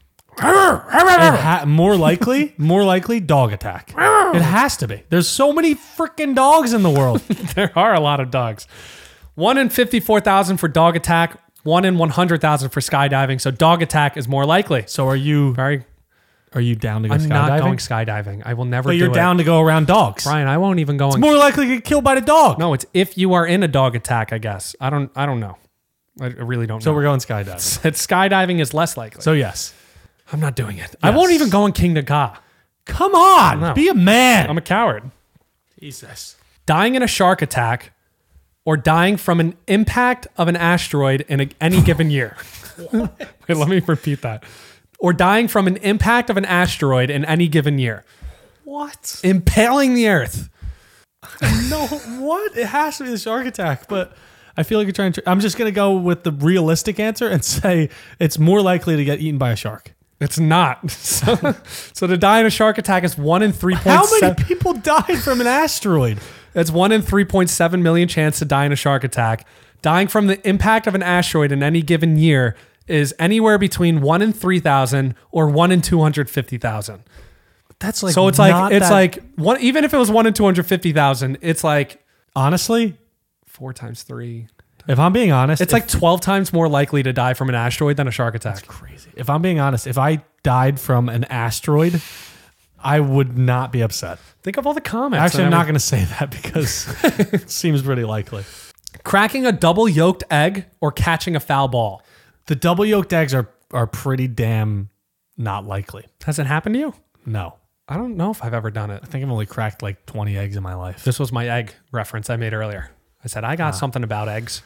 More likely, dog attack. It has to be. There's so many freaking dogs in the world. There are a lot of dogs. 1 in 54,000 for dog attack, 1 in 100,000 for skydiving. So dog attack is more likely. So are you Very. down to go I'm skydiving? not going skydiving. I will never But do you're it. down to go around dogs. Brian, I won't even go. It's more likely to get killed by the dog. No, it's if you are in a dog attack, I guess. I don't know. I really don't So know. we're going skydiving. Skydiving is less likely. So yes. I'm not doing it. I won't even go in King Naga. Come on. No. Be a man. I'm a coward. Jesus. Dying in a shark attack or dying from an impact of an asteroid in any given year. Wait, let me repeat that. Or dying from an impact of an asteroid in any given year. What? Impaling the Earth. No, what? It has to be the shark attack, but I feel like you're trying to. I'm just going to go with the realistic answer and say it's more likely to get eaten by a shark. It's not. So to die in a shark attack is 1 in 3.7. How many people died from an asteroid? It's 1 in 3.7 million chance to die in a shark attack. Dying from the impact of an asteroid in any given year is anywhere between 1 in 3,000 or 1 in 250,000. That's like So it's not like that- one. Even if it was 1 in 250,000, it's like honestly, 4 times 3. if I'm being honest, It's like 12 times more likely to die from an asteroid than a shark attack. crazy. If I'm being honest, if I died from an asteroid, I would not be upset. Think of all the comments. Actually, I'm and not going to say that because it seems pretty likely. cracking a double yolked egg or catching a foul ball. The double yolked eggs are pretty damn not likely. Has it happened to you? No. I don't know if I've ever done it. I think I've only cracked like 20 eggs in my life. This was my egg reference I made earlier. I said I got something about eggs.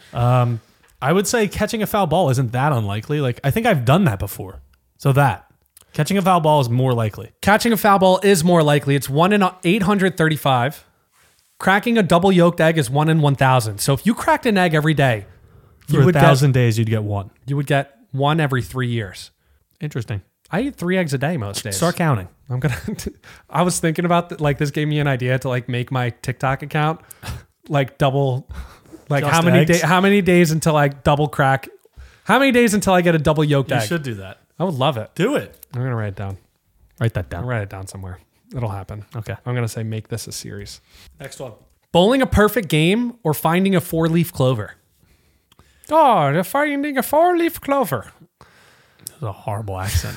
I would say catching a foul ball isn't that unlikely. Like, I think I've done that before. So catching a foul ball is more likely. Catching a foul ball is more likely. It's 1 in 835. Cracking a double yolked egg is 1 in 1,000. So if you cracked an egg every day, For 1,000 days, you'd get one. you would get 1 every 3 years. Interesting. I eat 3 eggs a day most days. Start counting. I'm gonna. I was thinking about like this gave me an idea to like make my TikTok account like double. Like Just how eggs? many days until I double crack? How many days until I get a double yolked You egg? should do that. I would love it. Do it. I'm gonna write it down. Write that I'll down. write it down somewhere. It'll happen. Okay. I'm gonna say make this a series. Next one. Bowling a perfect game or finding a 4-leaf clover. Oh, they're finding a 4-leaf clover. That's a horrible accent.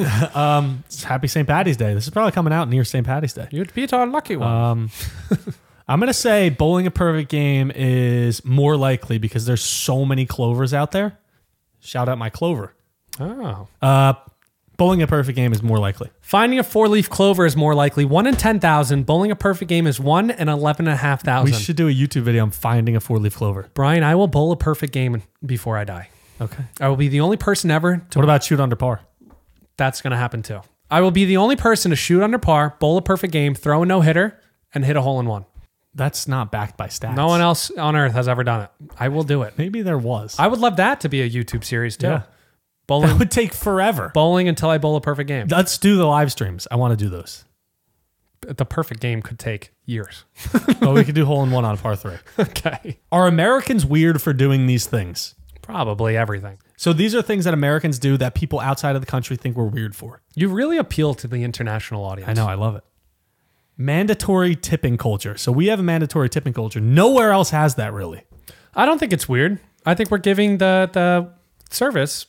It's Happy St. Patty's Day. This is probably coming out near St. Patty's Day. You'd beat our lucky one. I'm going to say bowling a perfect game is more likely because there's so many clovers out there. Shout out my clover. Oh. Bowling a perfect game is more likely. Finding a 4-leaf clover is more likely. 1 in 10,000. Bowling a perfect game is 1 in 11,500. We should do a YouTube video on finding a 4-leaf clover. Brian, I will bowl a perfect game before I die. Okay. I will be the only person ever to. What about shoot under par? That's going to happen too. I will be the only person to shoot under par, bowl a perfect game, throw a no-hitter, and hit a hole-in-one. That's not backed by stats. No one else on earth has ever done it. I will do it. Maybe there was. I would love that to be a YouTube series too. Yeah. Bowling, That would take forever. bowling until I bowl a perfect game. Let's do the live streams. I want to do those. The perfect game could take years. Oh, we could do hole in one on a par 3. Okay. Are Americans weird for doing these things? Probably everything. So these are things that Americans do that people outside of the country think we're weird for. You really appeal to the international audience. I know, I love it. Mandatory tipping culture. So we have a mandatory tipping culture. Nowhere else has that really. I don't think it's weird. I think we're giving the service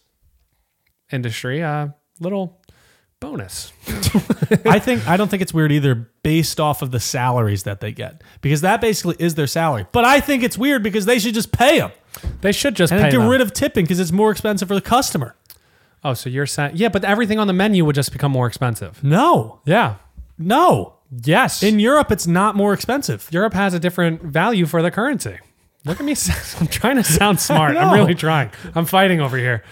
industry a little bonus. I don't think it's weird either based off of the salaries that they get because that basically is their salary. But I think it's weird because they should just pay them They should just and pay get them. rid of tipping because it's more expensive for the customer. Oh, so you're saying, yeah, but everything on the menu would just become more expensive. No, Yeah. no. Yes. In Europe, it's not more expensive. Europe has a different value for the currency. Look at me. I'm trying to sound smart. I I'm know. really trying. I'm fighting over here.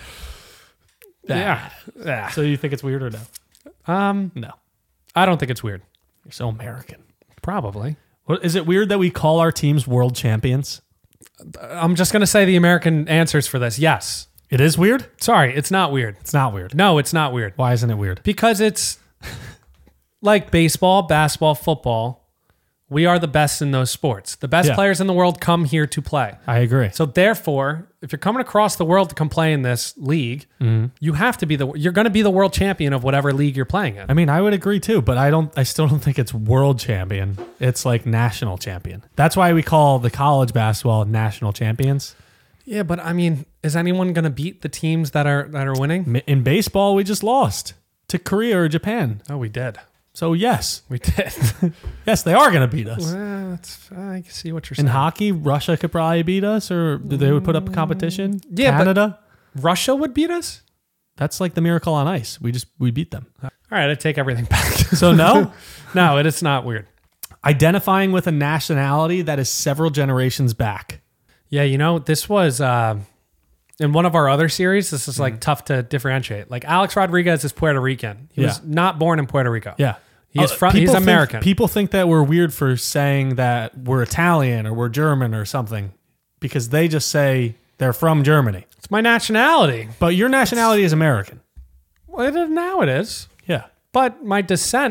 Yeah. So you think it's weird or no? No. I don't think it's weird. You're so American. Probably. What, is it weird that we call our teams world champions? I'm just going to say the American answers for this. Yes. It is weird? Sorry, it's not weird. It's not weird. No, it's not weird. Why isn't it weird? Because it's like baseball, basketball, football. We are the best in those sports. The best Yeah. players in the world come here to play. I agree. So therefore, if you're coming across the world to come play in this league, you have to be you're going to be the world champion of whatever league you're playing in. I mean, I would agree too, but I still don't think it's world champion. It's like national champion. That's why we call the college basketball national champions. Yeah, but I mean, is anyone going to beat the teams that are winning? In baseball, we just lost to Korea or Japan. Oh, we did. So yes, We did. yes, they are going to beat us. I can see what you're In saying. hockey, Russia could probably beat us, or they would put up a competition. Yeah, but- Canada. Russia would beat us? That's like the Miracle on Ice. We beat them. All right, I take everything back. So no, No, it's not weird. identifying with a nationality that is several generations back. Yeah, this was in one of our other series. This is like tough to differentiate. Like Alex Rodriguez is Puerto Rican. He was Yeah. not born in Puerto Rico. Yeah. He's People he's think- American. People think that we're weird for saying that we're Italian or we're German or something because they just say they're from Germany. It's my nationality. But your nationality is American. Well, now it is. Yeah. But my descent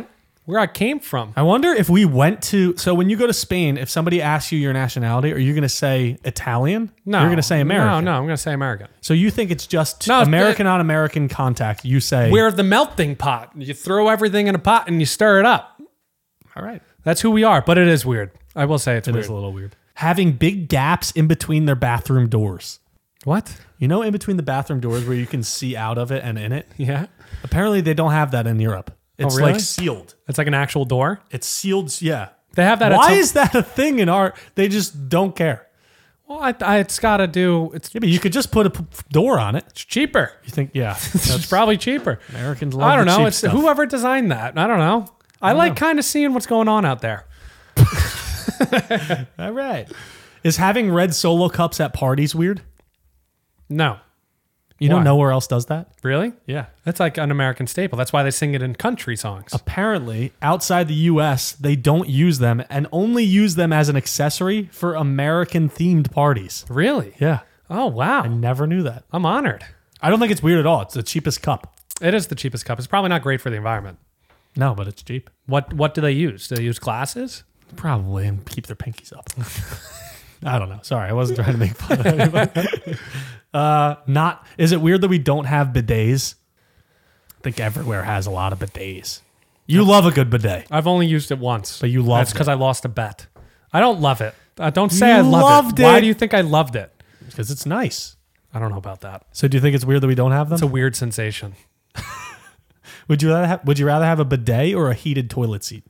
where I came from. I wonder if we went to. So when you go to Spain, if somebody asks you your nationality, are you going to say Italian? No. You're going to say American. No, I'm going to say American. So you think it's just No, American on American contact? You say We're the melting pot. You throw everything in a pot and you stir it up. all right. That's who we are, but it is weird. I will say it's It weird. is a little weird. Having big gaps in between their bathroom doors. What? You know, in between the bathroom doors where you can see out of it and in it. Yeah. Apparently, they don't have that in Europe. It's really? like sealed. It's like an actual door. It's sealed. Yeah. They have that. Why is that a thing in our? They just don't care. Well, it's got to do. It's Yeah, but you could just put a door on it. cheaper. You think? Yeah, It's probably cheaper. Americans love. I don't the know. cheap It's stuff. whoever designed that. I don't know. I like kind of seeing what's going on out there. All right. Is having red Solo cups at parties weird? No, You Why? don't know where else does that? really. Yeah. That's like an American staple. That's why they sing it in country songs. Apparently, outside the U.S., they don't use them and only use them as an accessory for American-themed parties. Really? Yeah. Oh wow. I never knew that. I'm honored. I don't think it's weird at all. It's the cheapest cup. It is the cheapest cup. It's probably not great for the environment. No, but it's cheap. What do they use? Do they use glasses? Probably, and keep their pinkies up. I don't know. Sorry, I wasn't trying to make fun of anybody. Is it weird that we don't have bidets? I think everywhere has a lot of bidets. You love a good bidet. I've only used it once. But you loved That's because it. I lost a bet. I don't love it. Don't say I You loved loved it. Why it. do you think I loved it? Because it's nice. I don't know about that. So do you think it's weird that we don't have them? It's a weird sensation. Would you rather have a bidet or a heated toilet seat?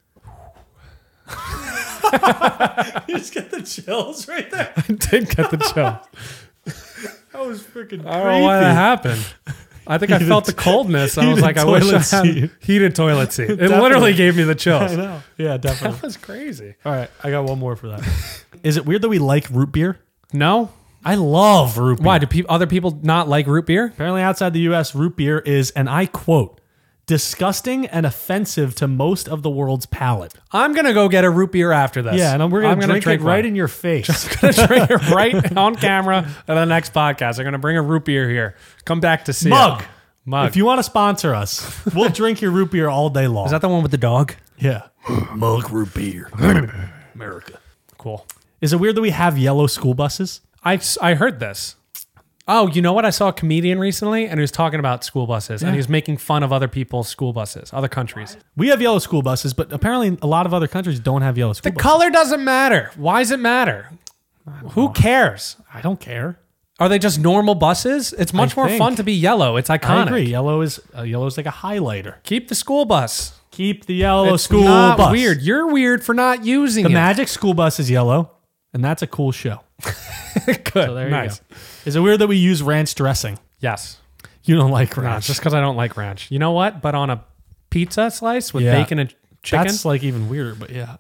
You just get the chills right there. I did get the chill. That was freaking I don't know why that happened. I think I felt the coldness. I was heated like, I wish I toilet had seat. heated toilet seat. It Definitely. literally gave me the chills. I know. Yeah, definitely. That was crazy. All right, I got one more for that. Is it weird that we like root beer? No? I love root beer. Why? Do other people not like root beer? Apparently, outside the U.S., root beer is, and I quote, disgusting and offensive to most of the world's palate. I'm going to go get a root beer after this. Yeah, and we're going to drink it right one. in your face. I'm gonna drink it right on camera at the next podcast. I'm gonna bring a root beer here. Come back to see Mug. it. Mug. If you want to sponsor us, we'll drink your root beer all day long. Is that the one with the dog? Yeah. Mug root beer. America. Cool. Is it weird that we have yellow school buses? I heard this. Oh, you know what? I saw a comedian recently, and he was talking about school buses, and he was making fun of other people's school buses, other countries. We have yellow school buses, but apparently a lot of other countries don't have yellow school The buses. color doesn't matter. Why does it matter? Who cares? I don't care. Are they just normal buses? It's much more think. fun to be yellow. It's iconic. I agree. Yellow is like a highlighter. Keep the school bus. Keep the yellow It's school not bus. weird. You're weird for not using The it. Magic School Bus is yellow, and that's a cool show. Good. So there Nice. you go. Is it weird that we use ranch dressing? Yes. You don't like No, ranch. just because I don't like ranch. You know what? But on a pizza slice with Yeah. bacon and chicken, That's like even weirder, but yeah.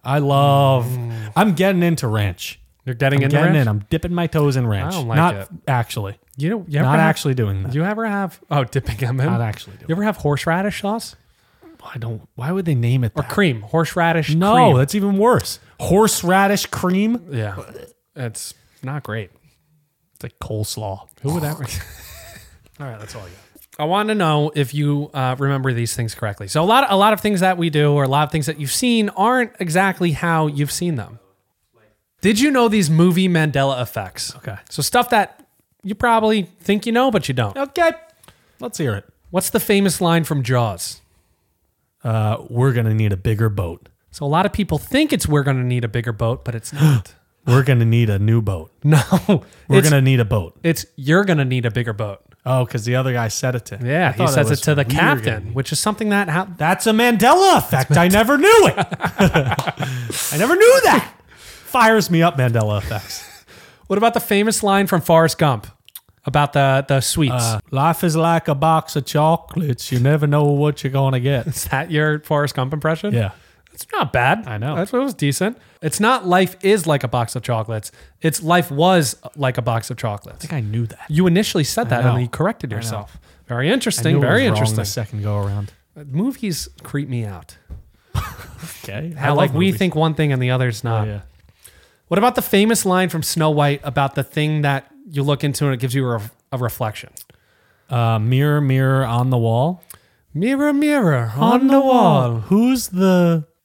I'm getting into ranch. you're getting I'm into getting ranch. in. I'm dipping my toes in ranch. I don't like Not it. actually. You ever Not have- actually doing that. Do you ever have dipping them in? Not actually doing You ever have horseradish sauce I don't. Why would they name it or that? cream? Horseradish No, cream. that's even worse. Horseradish cream. Yeah, it's not great. It's like coleslaw. Who would ever? All right, that's all I got. I want to know if you remember these things correctly. So a lot of things that we do, or a lot of things that you've seen, aren't exactly how you've seen them. Did you know these movie Mandela effects? Okay. So stuff that you probably think you know, but you don't. Okay, let's hear it. What's the famous line from Jaws? We're gonna need a bigger boat. So a lot of people think it's we're going to need a bigger boat, but it's not. We're gonna need a new boat. No, We're it's, gonna need a boat. it's you're going to need a bigger boat. Oh, because the other guy said it to him. Yeah, I he thought says it was to the we're captain, gonna- which is something that That's a Mandela effect. I never knew it. I never knew that. Fires me up, Mandela effects. What about the famous line from Forrest Gump about the sweets? Life is like a box of chocolates. You never know what you're gonna get. Is that your Forrest Gump impression? Yeah. It's not bad. I know. It was decent. It's not life is like a box of chocolates. It's life was like a box of chocolates. I think I knew that. You initially said that know. and then you corrected yourself. Very I interesting. knew it Very was wrong interesting. the second go around. Movies creep me out. Okay. How like we think one thing and the other's Oh, not. yeah. What about the famous line from Snow White about the thing that you look into and it gives you a reflection? Mirror, mirror on the wall. Mirror, mirror on the wall. Who's the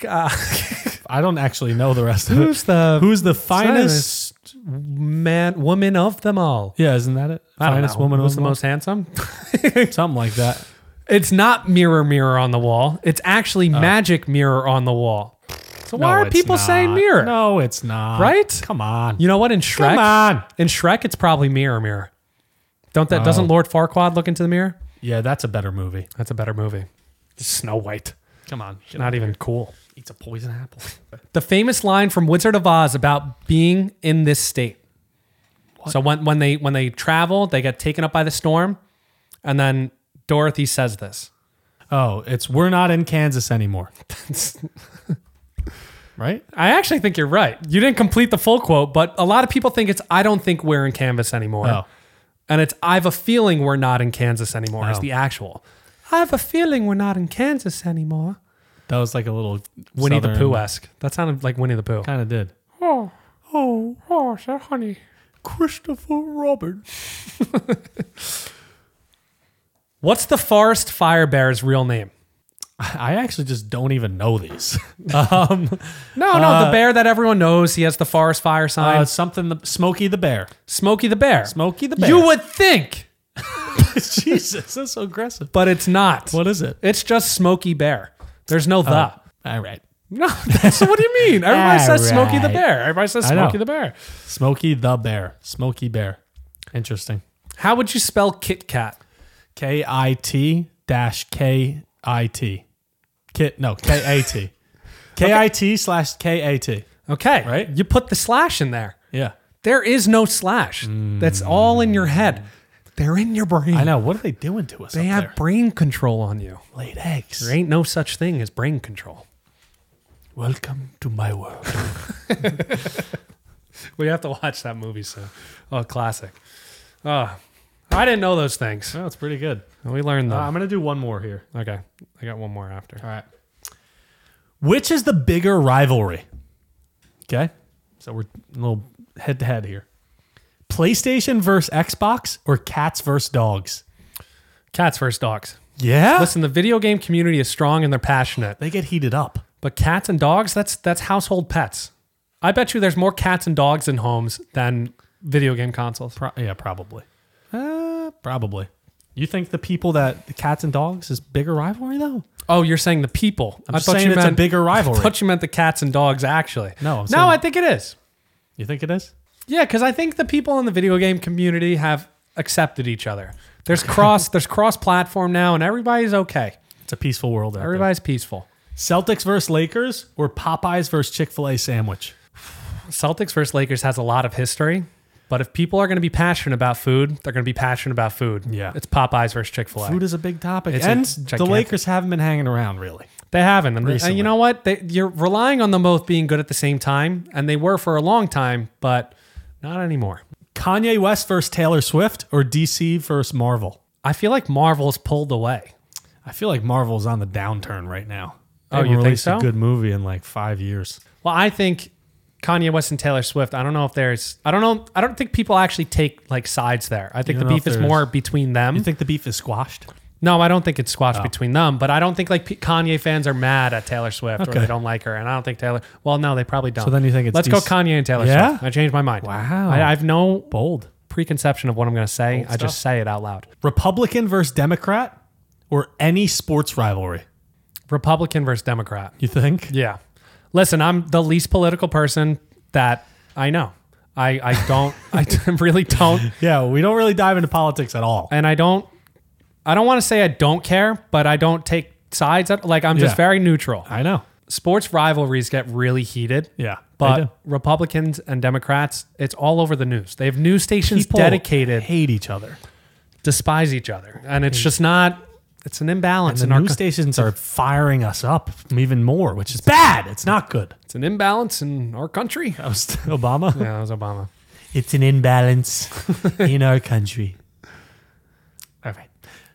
I don't actually know the rest of it. Who's the finest woman of them all? Yeah, isn't that it? I don't Finest know. woman Who's of the them all? most handsome? Something like that. It's not mirror, mirror on the wall. It's actually magic mirror on the wall. So why are it's people saying not. mirror? No, it's not. Right? Come on. You know what? In Shrek, Come on. in Shrek, it's probably mirror, mirror. Doesn't Lord Farquaad look into the mirror? Yeah, that's a better movie. That's a better movie. Snow White. Come on. Not even cool. Eats a poison apple. The famous line from Wizard of Oz about being in this state. So when they travel, they get taken up by the storm, and then Dorothy says this. Oh, it's we're not in Kansas anymore. Right? I actually think you're right. You didn't complete the full quote, but a lot of people think it's I don't think we're in Kansas anymore. Oh. And it's I have a feeling we're not in Kansas anymore is Oh. the actual. I have a feeling we're not in Kansas anymore. That was like a little Winnie the Pooh-esque. That sounded like Winnie the Pooh. Kind of did. Oh, is that honey? Christopher Robin. What's the forest fire bear's real name? I actually just don't even know these. No, the bear that everyone knows. He has the forest fire sign. Smokey the Bear. Smokey the Bear. Smokey the Bear. You would think, Jesus, that's so aggressive. but it's not. What is it? It's just Smokey Bear. There's no the. All right. No, that's what do you mean? Everybody says Smokey the Alright. Bear. Everybody says I know. Smokey the Bear. Smokey the Bear. Smokey Bear. Interesting. How would you spell Kit Kat? KIT-KIT. KAT. KIT/KAT. Okay, Right? You put the slash in there. Yeah. There is no slash. That's all in your head. They're in your brain. I know. What are they doing to us They up have there? brain control on you. Laid eggs. There ain't no such thing as brain control. Welcome to my world. We have to watch that movie soon. Oh, classic. Oh, I didn't know those things. Oh, it's pretty good. We learned them. I'm going to do one more here. Okay, I got one more after. All right. Which is the bigger rivalry? Okay. So we're a little head to head here. PlayStation versus Xbox or cats versus dogs? Cats versus dogs. Yeah. Listen, the video game community is strong and they're passionate. They get heated up. But cats and dogs, that's household pets. I bet you there's more cats and dogs in homes than video game consoles. Probably. Probably. You think the cats and dogs is bigger rivalry though? Oh, you're saying the people. I'm just saying it's a bigger I rivalry. thought you meant the cats and dogs actually. No, I'm No, saying- I think it is. You think it is? Yeah, because I think the people in the video game community have accepted each other. There's cross platform now and everybody's okay. It's a peaceful world out there. Everybody's peaceful. Celtics versus Lakers or Popeyes versus Chick-fil-A sandwich? Celtics versus Lakers has a lot of history, but if people are going to be passionate about food, they're going to be passionate about food. Yeah. It's Popeyes versus Chick-fil-A. Food is a big topic. It's and gigantic. the Lakers haven't been hanging around really. They haven't. And Recently. you know what? You're relying on them both being good at the same time, and they were for a long time, but not anymore. Kanye West versus Taylor Swift or DC versus Marvel? I feel like Marvel's pulled away. I feel like Marvel's on the downturn right now. They Oh, haven't you think released so? a good movie in like 5 years. Well, I think Kanye West and Taylor Swift, I don't think people actually take like sides there. I think You the don't know beef if is there's- more between them. You think the beef is squashed? No, I don't think it's squashed between them, but I don't think like Kanye fans are mad at Taylor Swift or Okay. they don't like her. And I don't think well, no, they probably don't. So then you think it's Let's go DC Kanye and Taylor Yeah? Swift. I changed my mind. Wow. I have no Bold. preconception of what I'm going to say. Bold I just stuff. say it out loud. Republican versus Democrat or any sports rivalry? Republican versus Democrat. You think? Yeah. Listen, I'm the least political person that I know. I don't, I really don't. Yeah, we don't really dive into politics at all. And I don't want to say I don't care, but I don't take sides. Like I'm just Yeah. very neutral. I know. Sports rivalries get really heated. Yeah. they But do. Republicans and Democrats, it's all over the news. They have news stations People dedicated, hate each other. despise each other. And it's just not, it's an imbalance And in the our news stations are firing us up even more, which is bad. It's not good. It's an imbalance in our country. That was Obama. Yeah, that was Obama. It's an imbalance in our country. All right.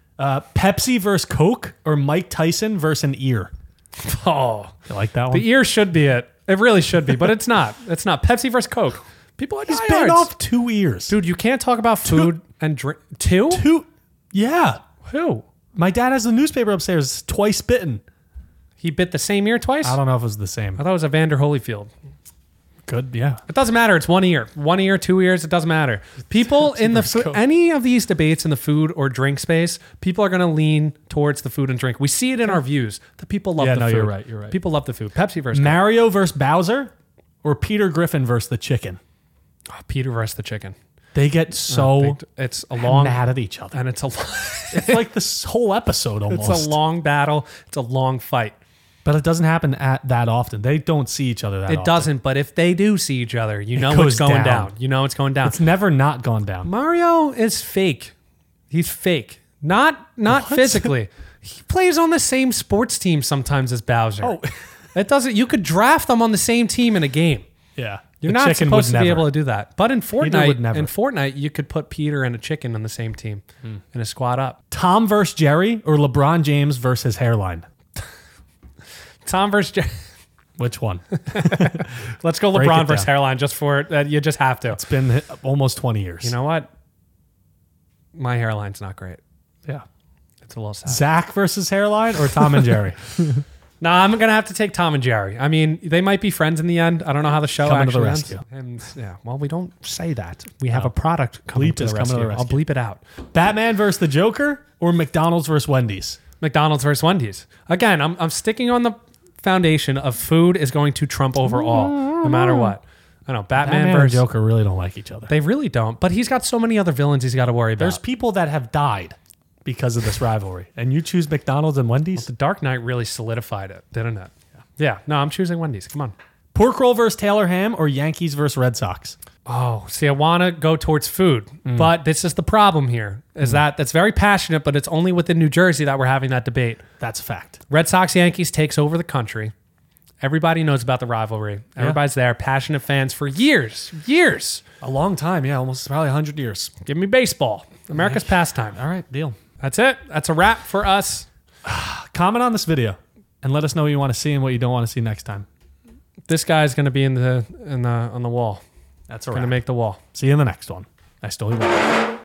Pepsi versus Coke or Mike Tyson versus an ear? Oh, You like that one? the ear should be it. It really should be, but it's not. It's not. Pepsi versus Coke. People are He's diehards. bitten off 2 ears. Dude, you can't talk about food and drink. Two? Two. Yeah. Who? My dad has the newspaper upstairs. Twice bitten. He bit the same ear twice? I don't know if it was the same. I thought it was Evander Holyfield. Good, yeah. It doesn't matter. It's 1 ear. 1 ear, 2 ears. It doesn't matter. People in the any of these debates in the food or drink space, people are going to lean towards the food and drink. We see it in our views. The people love the food. You're right. You're right. People love the food. Pepsi versus Mario versus Bowser or Peter Griffin versus the chicken? Peter versus the chicken. They get so it's a long mad at each other. and it's a It's like this whole episode almost. it's a long battle. It's a long fight. But it doesn't happen that often. They don't see each other that often. It doesn't, but if they do see each other, you know goes it's going down. down. You know it's going down. It's never not gone down. Mario is fake. He's fake. Not physically. He plays on the same sports team sometimes as Bowser. Oh. It doesn't. You could draft them on the same team in a game. Yeah. You're The not chicken supposed would to be never. able to do that. But in would never. Fortnite, you could put Peter and a chicken on the same team in a squad up. Tom versus Jerry or LeBron James versus his hairline? Tom versus Jerry. Which one? Let's go Break LeBron it versus down. hairline just for you just have to. It's been almost 20 years. You know what? My hairline's not great. Yeah. It's a little sad. Zach versus hairline or Tom and Jerry? No, I'm gonna have to take Tom and Jerry. I mean, they might be friends in the end. I don't know how the show Coming to the actually ends. rescue. And yeah, well, we don't say that. We have a product Bleep to is the coming to rescue. the I'll rescue. bleep it out. Batman versus the Joker or McDonald's versus Wendy's? McDonald's versus Wendy's. Again, I'm sticking on the foundation of food is going to trump over all, no matter what. I know Batman and versus Joker really don't like each other. They really don't. But he's got so many other villains he's got to worry about. There's people that have died because of this rivalry, and you choose McDonald's and Wendy's? The Dark Knight really solidified it, didn't it? Yeah. No, I'm choosing Wendy's. Come on. Pork roll versus Taylor ham or Yankees versus Red Sox? Oh, see, I want to go towards food, but this is the problem here, is that's very passionate, but it's only within New Jersey that we're having that debate. That's a fact. Red Sox Yankees takes over the country. Everybody knows about the rivalry. Everybody's there, passionate fans for years. A long time, yeah, almost probably 100 years. Give me baseball, America's pastime. All right, deal. That's it. That's a wrap for us. Comment on this video and let us know what you want to see and what you don't want to see next time. This guy's going to be on the wall. That's all Going right. to make the wall. See you in the next one. I stole your